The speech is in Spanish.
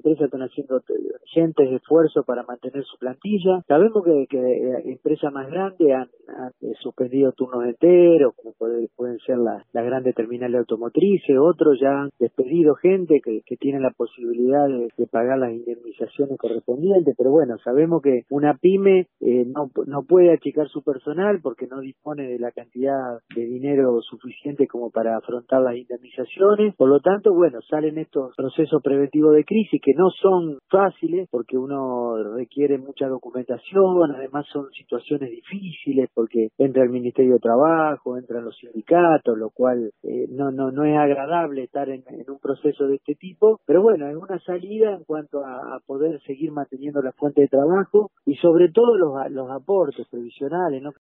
empresas están haciendo urgentes esfuerzos para mantener su plantilla. Sabemos que empresas más grandes han suspendido turnos enteros, como pueden ser las grandes terminales automotrices. Otros ya han despedido gente que tiene la posibilidad de pagar las indemnizaciones correspondientes. Pero bueno, sabemos que una pyme no puede achicar su personal porque no dispone de la cantidad de dinero suficiente como para afrontar las indemnizaciones. Por lo tanto, bueno, salen estos procesos preventivos de crisis que no son fáciles porque uno requiere mucha documentación. Además son situaciones difíciles porque entra el Ministerio de Trabajo, entran los sindicatos, lo cual no es agradable estar en un proceso de este tipo. Pero bueno, es una salida en cuanto a poder seguir manteniendo la fuente de trabajo y sobre todo los aportes previsionales, ¿no?